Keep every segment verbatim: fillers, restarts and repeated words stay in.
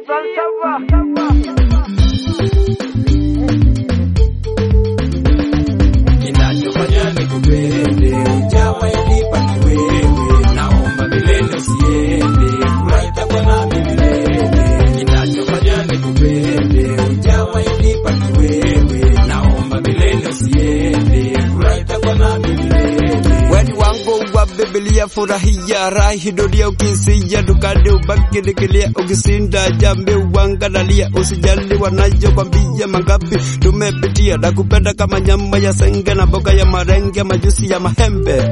Kinachofanya nikupende hujawahi pata wewe, naomba milele usiende, furaha itakuwa nami milele. Kinachofanya nikupende hujawahi pata wewe, naomba milele usiende, furaha itakuwa nami milele. Weni wangu wa Biblia furahia, rahi dunia ukisija dukani ubaki nikilia, ukisinda jambe uangalalia, usijali wanajo kwambia mangapi tumepitia, na kupenda kama nyama ya senge na boga ya marenge, majusi ya mahembe.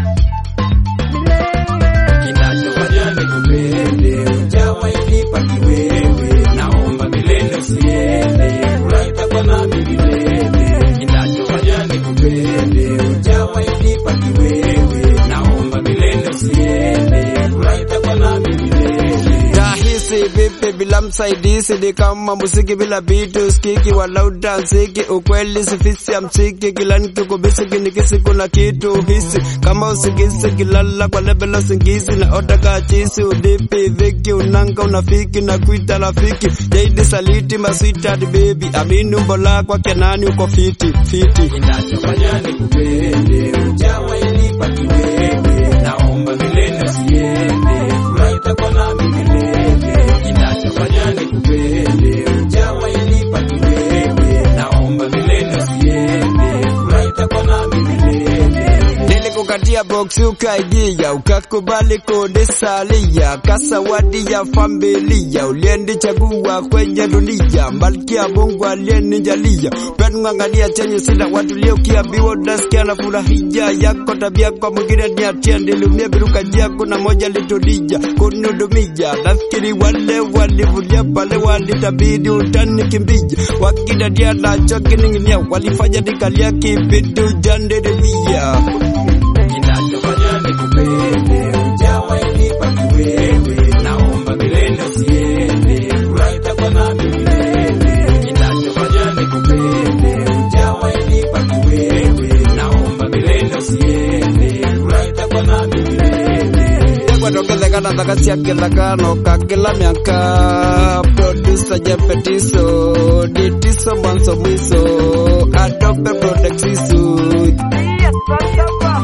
Kinachofanya nikupende hujawahi pata wewe, naomba milele usiende, furaha itakuwa nami milele. Kinachofanya nikupende hujawahi pata wewe, naomba milele usiende, furaha itakuwa nami milele. Tahisi vipi bila msaidizi, ni kama muziki bila bitu, skiki walau dansiki, ukweli sifisi ya msiki, kila nikikubisi kinikisi kuna kitu hisi, kama usigisi kilala kwa lebelo singizi, na otaka chisi udipi viki, unanga unafiki na kuita rafiki, jaidi saliti maswita di baby, amini umbola kwa kenani uko fiti, fiti. Kinachofanya nikupende hujawahi pata wewe, naomba milele usiende, furaha itakuwa nami milele. Kinachofanya nikupende hujawahi pata wewe, naomba milele usiende, furaha itakuwa nami milele. Nilikukatia box ukaingia, ukakubali kunisalia, kasawadi ya familia, ulienichagua kwenye dunia, malkia Mungu aliyenijalia, penu ng'ang'ania chenye sina, watu leo kiambiwa unasikia na furahia, yako tabia kwa mwingine ni atia, nilumia biruka jia, kuna moja litulija kunudumija, nafikiri wale walivulia pale walitabidi utanikimbija, wakidadia na choki ninginia, walifanya nikalia kibidu jandirimia. Kinachofanya nikupende hujawahi pata wewe, naomba milele usiende, furaha itakuwa nami milele. Kinachofanya nikupende hujawahi pata wewe, naomba milele usiende, furaha itakuwa nami milele. Kwa tokele kana takasi akila kano kakila miaka, producer jepetiso, ditiso mwanzo mwiso, adobe product isu.